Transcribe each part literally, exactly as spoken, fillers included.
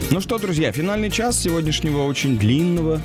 Ну что, друзья, финальный час сегодняшнего очень длинного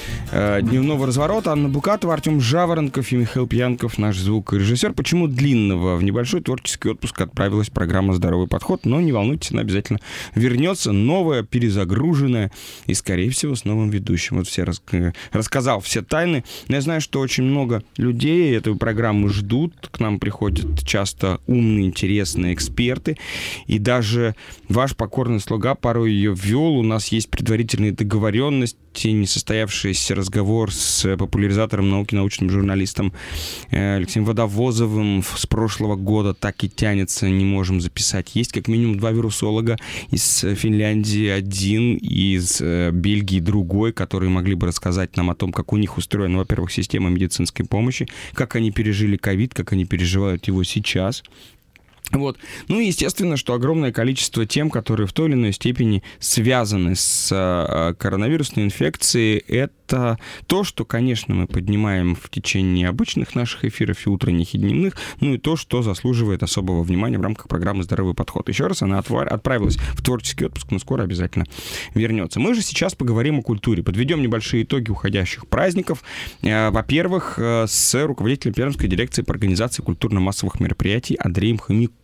э, дневного разворота. Анна Букатова, Артем Жаворонков и Михаил Пьянков, наш звукорежиссер. Почему длинного? В небольшой творческий отпуск отправилась программа «Здоровый подход», но не волнуйтесь, она обязательно вернется, новая, перезагруженная и, скорее всего, с новым ведущим. Вот все рас... рассказал все тайны. Но я знаю, что очень много людей эту программу ждут. К нам приходят часто умные, интересные эксперты. И даже ваш покорный слуга порой ее ввел. У нас есть предварительные договоренности, несостоявшийся разговор с популяризатором науки, научным журналистом Алексеем Водовозовым с прошлого года так и тянется, не можем записать. Есть как минимум два вирусолога, из Финляндии один, из Бельгии другой, которые могли бы рассказать нам о том, как у них устроена, во-первых, система медицинской помощи, как они пережили ковид, как они переживают его сейчас. Вот. Ну и естественно, что огромное количество тем, которые в той или иной степени связаны с э, коронавирусной инфекцией, это то, что, конечно, мы поднимаем в течение обычных наших эфиров и утренних, и дневных, ну и то, что заслуживает особого внимания в рамках программы «Здоровый подход». Еще раз, она отвар... отправилась в творческий отпуск, но скоро обязательно вернется. Мы же сейчас поговорим о культуре, подведем небольшие итоги уходящих праздников. Э, во-первых, э, с руководителем Пермской дирекции по организации культурно-массовых мероприятий Андреем Хомяковым.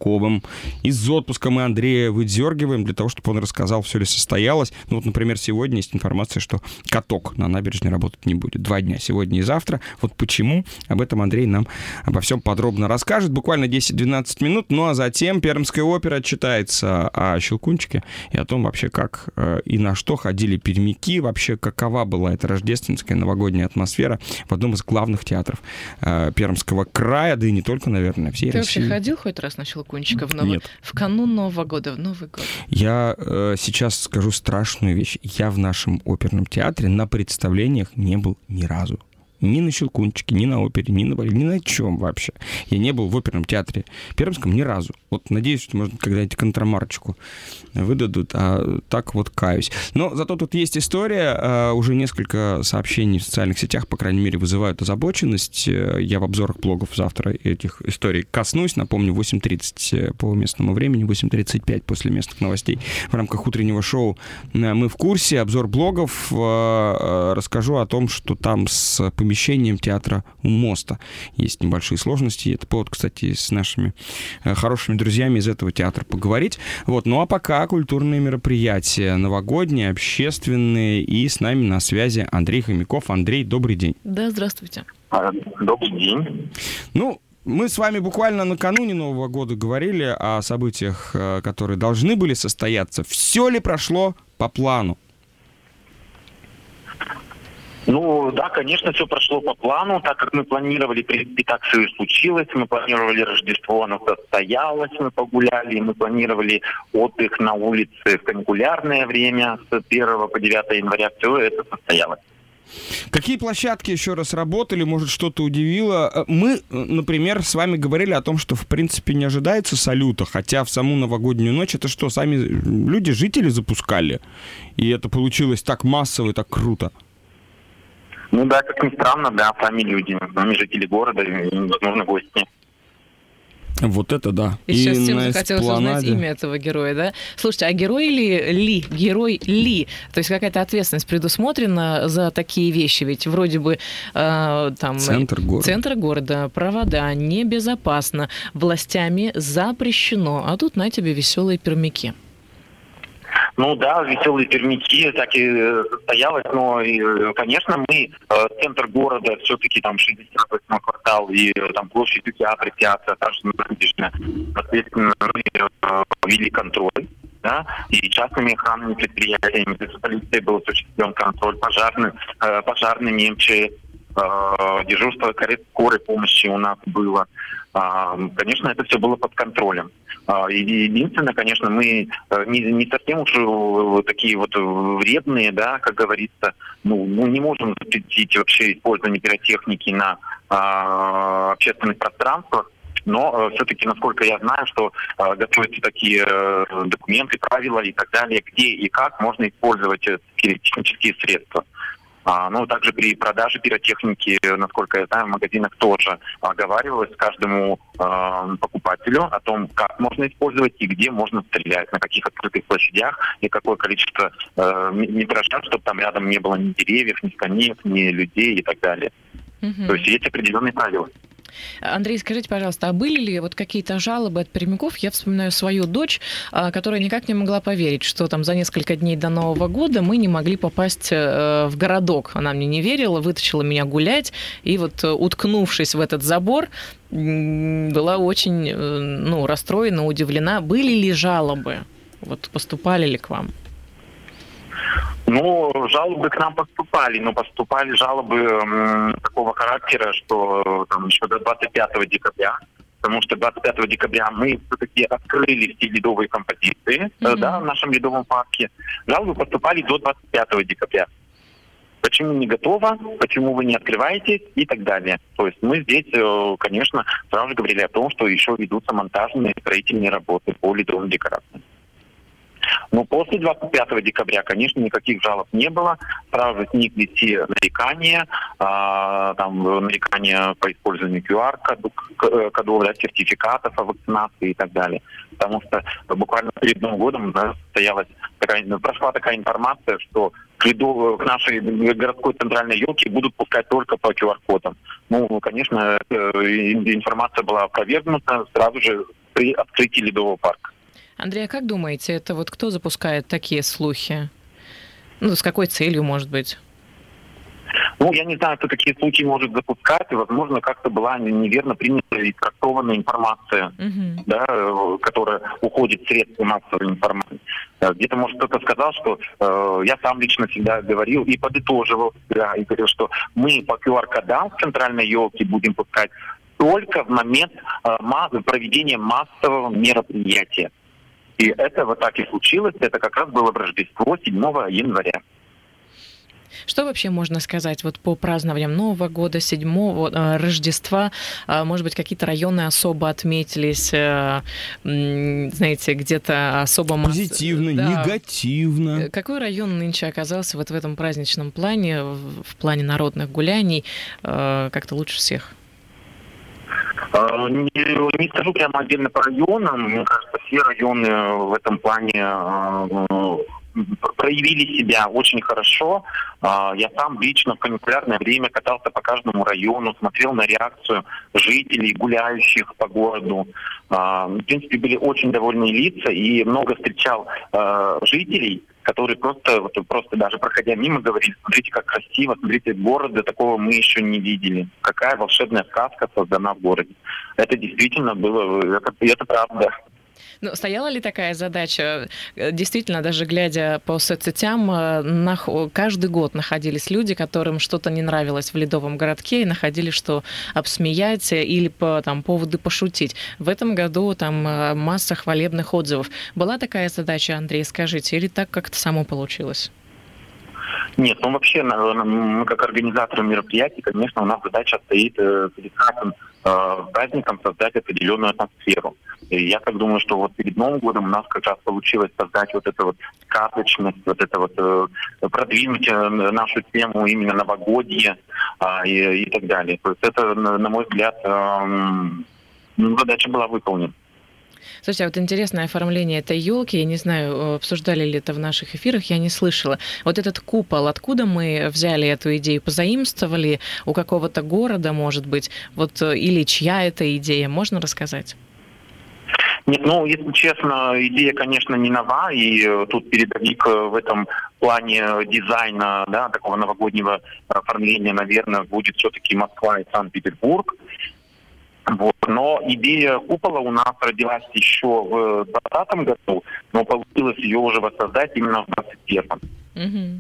Из отпуска мы Андрея выдергиваем для того, чтобы он рассказал, все ли состоялось. Ну вот, например, сегодня есть информация, что каток на набережной работать не будет. Два дня, сегодня и завтра. Вот почему, об этом Андрей нам обо всем подробно расскажет. Буквально десять-двенадцать минут. Ну а затем Пермская опера отчитается о Щелкунчике и о том вообще, как э, и на что ходили пермяки, вообще какова была эта рождественская новогодняя атмосфера в одном из главных театров э, Пермского края, да и не только, наверное, всей Ты России. Ты вообще ходил хоть раз на Щелкунчик? В, новый... в канун Нового года, в Новый год. Я э, сейчас скажу страшную вещь. Я в нашем оперном театре на представлениях не был ни разу. Ни на Щелкунчике, ни на опере, ни на балете, ни на чем вообще. Я не был в оперном театре Пермском ни разу. Вот надеюсь, что, может, когда-нибудь контрамарочку выдадут, а так вот каюсь. Но зато тут есть история. Уже несколько сообщений в социальных сетях, по крайней мере, вызывают озабоченность. Я в обзорах блогов завтра этих историй коснусь. Напомню, восемь тридцать по местному времени, восемь тридцать пять после местных новостей. В рамках утреннего шоу мы в курсе. Обзор блогов. Расскажу о том, что там с помещением помещением театра у моста есть небольшие сложности. Это повод, кстати, с нашими хорошими друзьями из этого театра поговорить. Вот. Ну а пока культурные мероприятия новогодние, общественные. И с нами на связи Андрей Хомяков. Андрей, добрый день. Да, здравствуйте. Добрый день. Ну, мы с вами буквально накануне Нового года говорили о событиях, которые должны были состояться. Все ли прошло по плану? Ну, да, конечно, все прошло по плану, так как мы планировали, в принципе, так все и случилось. Мы планировали Рождество, оно состоялось, мы погуляли, мы планировали отдых на улице в каникулярное время с первого по девятое января, все это состоялось. Какие площадки еще раз работали, может, что-то удивило? Мы, например, с вами говорили о том, что, в принципе, не ожидается салюта, хотя в саму новогоднюю ночь это что, сами люди, жители запускали? И это получилось так массово и так круто? Ну да, как ни странно, да, сами люди, сами жители города и, возможно, гости. Вот это да. И, и сейчас всем захотелось узнать имя этого героя, да? Слушайте, а герой ли, ли, герой ли? То есть какая-то ответственность предусмотрена за такие вещи? Ведь вроде бы э, там... Центр города. Центр города, провода, небезопасно, властями запрещено. А тут на тебе веселые пермяки. Ну да, веселые пермяки, так и состоялось, но, и, конечно, мы, э, центр города, все-таки там шестьдесят восьмой квартал и там площадь театра, театра, также набережная, соответственно, мы э, ввели контроль, да, и частными охранными предприятиями, с полицией был осуществлен контроль, пожарный, э, пожарными МЧС, э, дежурство скорой помощи у нас было. Э, конечно, это все было под контролем. Единственное, конечно, мы не, не совсем уж такие вот вредные, да, как говорится, ну, мы не можем запретить вообще использование пиротехники на а, общественных пространствах, но все-таки, насколько я знаю, что а, готовятся такие а, документы, правила и так далее, где и как можно использовать пиротехнические средства. А, ну, также при продаже пиротехники, насколько я знаю, в магазинах тоже оговаривалось каждому э, покупателю о том, как можно использовать и где можно стрелять, на каких открытых площадях и какое количество э, метража, чтобы там рядом не было ни деревьев, ни скамеек, ни людей и так далее. Mm-hmm. То есть есть определенные правила. Андрей, скажите, пожалуйста, а были ли вот какие-то жалобы от пермяков? Я вспоминаю свою дочь, которая никак не могла поверить, что там за несколько дней до Нового года мы не могли попасть в городок. Она мне не верила, вытащила меня гулять, и вот, уткнувшись в этот забор, была очень, ну, расстроена, удивлена. Были ли жалобы? Вот поступали ли к вам? Ну, жалобы к нам поступали, но поступали жалобы м, такого характера, что там еще до двадцать пятого декабря, потому что двадцать пятого декабря мы все-таки открыли все ледовые композиции, mm-hmm. да, в нашем ледовом парке. Жалобы поступали до двадцать пятого декабря. Почему не готово, почему вы не открываете и так далее. То есть мы здесь, конечно, сразу же говорили о том, что еще ведутся монтажные строительные работы по ледовым декорациям. Но после двадцать пятого декабря, конечно, никаких жалоб не было. Сразу возникли все нарекания, а, там нарекания по использованию ку ар-кодов, да, сертификатов о вакцинации и так далее. Потому что буквально перед Новым годом, да, состоялась такая, прошла такая информация, что к, леду, к нашей городской центральной елке будут пускать только по ку ар-кодам. Ну, конечно, информация была опровергнута сразу же при открытии ледового парка. Андрей, а как думаете, это вот кто запускает такие слухи? Ну, с какой целью, может быть? Ну, я не знаю, кто такие слухи может запускать, и, возможно, как-то была неверно принята и трактованная информация, uh-huh. да, которая уходит в средства массовой информации. Где-то, может, кто-то сказал, что э, я сам лично всегда говорил и подытоживал, да, и говорил, что мы по ку ар-кодам в центральной елке будем пускать только в момент э, масс- проведения массового мероприятия. И это вот так и случилось. Это как раз было в Рождество седьмого января. Что вообще можно сказать вот по празднованиям Нового года, седьмого, э, Рождества? Э, может быть, какие-то районы особо отметились, э, э, знаете, где-то особо... Масс... Позитивно, да. Негативно. Какой район нынче оказался вот в этом праздничном плане, в, в плане народных гуляний, э, как-то лучше всех? Не, не скажу прямо отдельно по районам. Мне кажется, все районы в этом плане э, проявили себя очень хорошо. Э, я сам лично в каникулярное время катался по каждому району, смотрел на реакцию жителей, гуляющих по городу. Э, в принципе, были очень довольные лица, и много встречал э, жителей, которые просто, вот, просто даже проходя мимо говорили: смотрите, как красиво, смотрите, города такого мы еще не видели. Какая волшебная сказка создана в городе. Это действительно было, это, это правда. Ну, стояла ли такая задача? Действительно, даже глядя по соцсетям, на, каждый год находились люди, которым что-то не нравилось в ледовом городке, и находили, что обсмеять или по там, поводу пошутить. В этом году там масса хвалебных отзывов. Была такая задача, Андрей, скажите, или так как-то само получилось? Нет, ну вообще, мы как организаторы мероприятий, конечно, у нас задача стоит перед каждым праздником создать определенную атмосферу. И я так думаю, что вот перед Новым годом у нас как раз получилось создать вот эту вот сказочность, вот это вот продвинуть нашу тему именно новогодье и, и так далее. То есть это, на мой взгляд, задача была выполнена. Слушайте, а вот интересное оформление этой елки, я не знаю, обсуждали ли это в наших эфирах, я не слышала. Вот этот купол, откуда мы взяли эту идею? Позаимствовали у какого-то города, может быть, вот, или чья это идея? Можно рассказать? Нет, ну, если честно, идея, конечно, не нова, и тут передовик в этом плане дизайна, да, такого новогоднего оформления, наверное, будет все-таки Москва и Санкт-Петербург. Вот. Но идея купола у нас родилась еще в двадцатом году, но получилось ее уже воссоздать именно в двадцать первом. Mm-hmm.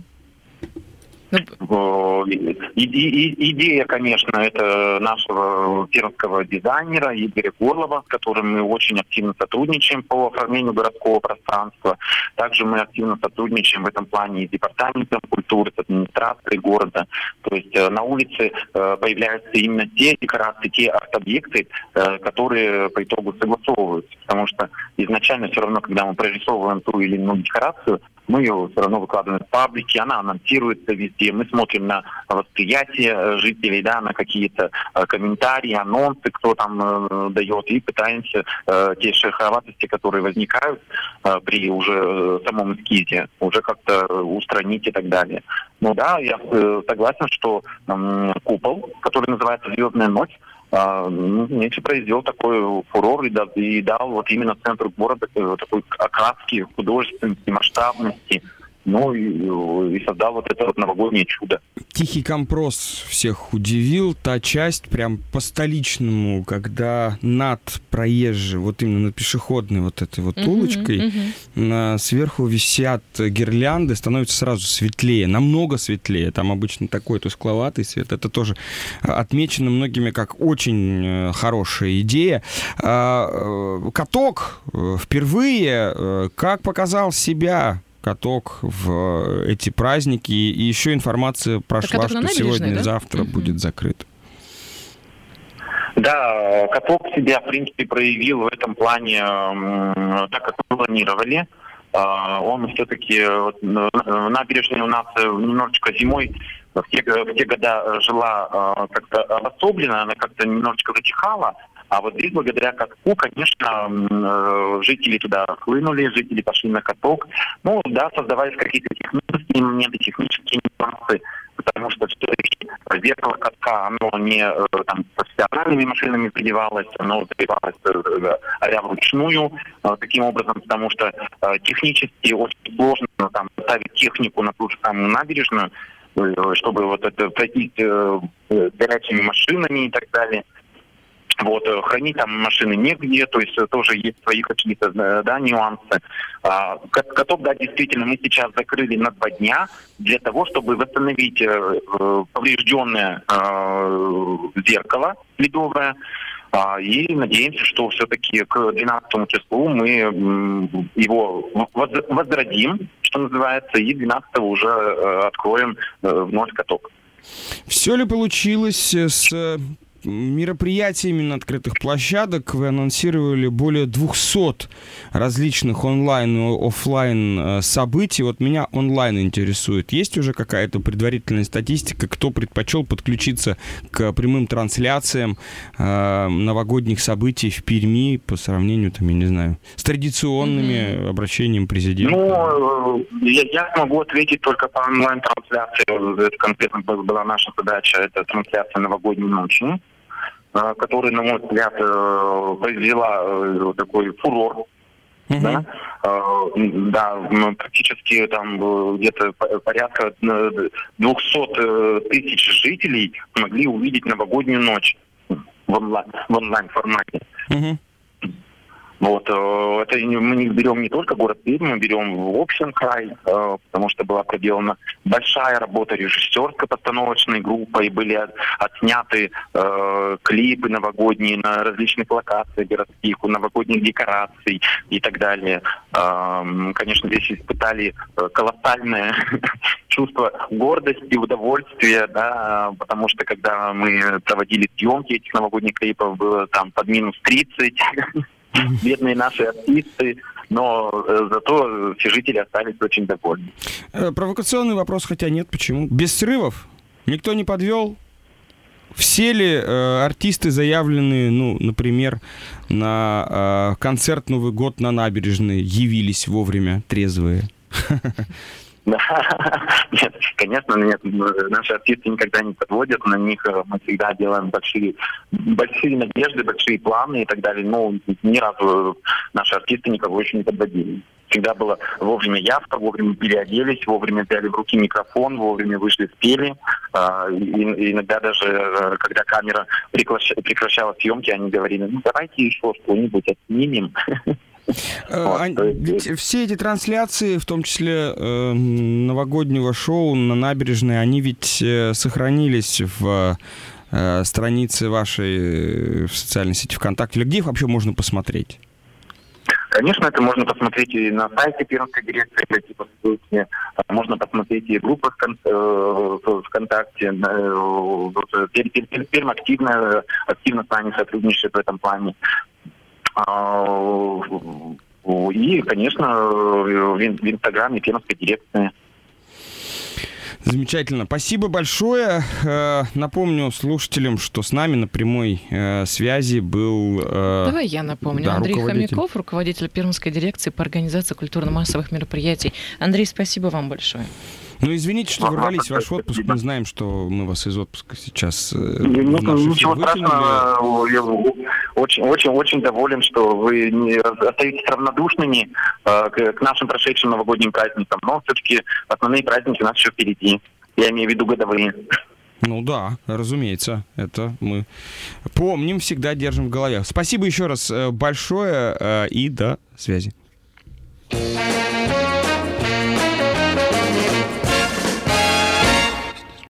И, и, и, идея, конечно, это нашего пермского дизайнера Игоря Горлова, с которым мы очень активно сотрудничаем по оформлению городского пространства. Также мы активно сотрудничаем в этом плане и с департаментом культуры, с администрацией города. То есть на улице появляются именно те декорации, те арт-объекты, которые по итогу согласовываются. Потому что изначально все равно, когда мы прорисовываем ту или иную декорацию, мы ее все равно выкладываем в паблики, она анонсируется везде. новости, мы смотрим на восприятие жителей, да, на какие-то комментарии, анонсы, кто там э, дает, и пытаемся э, те шероховатости, которые возникают э, при уже э, самом эскизе, уже как-то устранить и так далее. Ну да, я э, согласен, что э, купол, который называется «Звездная ночь», э, нынче произвел такой фурор и дал, и дал вот именно центру города э, такой окраски, художественности, масштабности. Ну и, и создал вот это вот новогоднее чудо. Тихий Кампрос всех удивил. Та часть прям по-столичному, когда над проезжей, вот именно над пешеходной вот этой вот uh-huh, улочкой, uh-huh. На, сверху висят гирлянды, становится сразу светлее, намного светлее. Там обычно такой тускловатый свет. Это тоже отмечено многими как очень хорошая идея. Каток впервые как показал себя каток в эти праздники, и еще информация прошла, что сегодня, да? Завтра uh-huh. будет закрыт. Да, каток себя, в принципе, проявил в этом плане так, как мы планировали. Он все-таки, вот, набережная у нас немножечко зимой, в те, в те года жила как-то обособленно, она как-то немножечко затихала. А вот здесь, благодаря катку, конечно, жители туда хлынули, жители пошли на каток. Ну, да, создавались какие-то технические моменты, технические нюансы, потому что все-таки зеркало катка, оно не там, профессиональными машинами придевалось, оно придевалось а-ля вручную, таким образом, потому что технически очень сложно там, ставить технику на ту же самую набережную, чтобы вот это пройти горячими машинами и так далее. Вот, хранить там машины негде, то есть тоже есть свои какие-то, да, нюансы. А, каток, да, действительно, мы сейчас закрыли на два дня для того, чтобы восстановить э, поврежденное э, зеркало ледовое. А, и надеемся, что все-таки к двенадцатому числу мы э, его возродим, что называется, и двенадцатого уже э, откроем э, вновь каток. Все ли получилось с мероприятиями на открытых площадок? Вы анонсировали более двухсот различных онлайн и офлайн событий. Вот меня онлайн интересует. Есть уже какая-то предварительная статистика, кто предпочел подключиться к прямым трансляциям э, новогодних событий в Перми по сравнению, там, я не знаю, с традиционными mm-hmm. обращениями президента? Ну, я, я смогу ответить только по онлайн-трансляции. Это конкретно была наша задача, это трансляция новогодней ночи, которая, на мой взгляд, произвела такой фурор. Uh-huh. Да? Да, практически там где-то порядка двухсот тысяч жителей смогли увидеть новогоднюю ночь в онлайн, в онлайн-формате. Uh-huh. Вот, это мы не берем не только город Пермь, мы берем в общем край, потому что была проделана большая работа режиссерской постановочной группой, были отсняты э, клипы новогодние на различных локациях городских, у новогодних декораций и так далее. Э, конечно, здесь испытали колоссальное чувство гордости, удовольствия, да, потому что когда мы проводили съемки этих новогодних клипов, было там под минус тридцать. Бедные наши артисты, но э, зато все жители остались очень довольны. Провокационный вопрос, хотя нет, почему? Без срывов? Никто не подвел? Все ли э, артисты заявленные, ну, например, на э, концерт Новый год на набережной явились вовремя трезвые? Нет, конечно, нет. Наши артисты никогда не подводят, на них мы всегда делаем большие, большие надежды, большие планы и так далее. Но ни разу наши артисты никого еще не подводили. Всегда была вовремя явка, вовремя переоделись, вовремя взяли в руки микрофон, вовремя вышли, спели. И иногда даже, когда камера прекращала съемки, они говорили, ну давайте еще что-нибудь отснимем. Вот. Ведь все эти трансляции, в том числе э, новогоднего шоу на набережной, они ведь э, сохранились в э, странице вашей в социальной сети ВКонтакте. Или где их вообще можно посмотреть? Конечно, это можно посмотреть и на сайте Пермской дирекции, типа ссылки. Можно посмотреть и группы в ВКонтакте. Пермь активно, активно с нами сотрудничает в этом плане. И, конечно, в Инстаграме Пермской дирекции. Замечательно. Спасибо большое. Напомню слушателям, что с нами на прямой связи был... Давай я напомню. Да, Андрей руководитель. Хомяков, руководитель Пермской дирекции по организации культурно-массовых мероприятий. Андрей, спасибо вам большое. Ну, извините, что ворвались в ваш отпуск. Мы знаем, что мы вас из отпуска сейчас... Ну, ничего страшного. Я очень, очень, очень доволен, что вы не остаетесь равнодушными э, к, к нашим прошедшим новогодним праздникам. Но все-таки основные праздники у нас еще впереди. Я имею в виду годовые. Ну да, разумеется. Это мы помним, всегда держим в голове. Спасибо еще раз большое и до связи.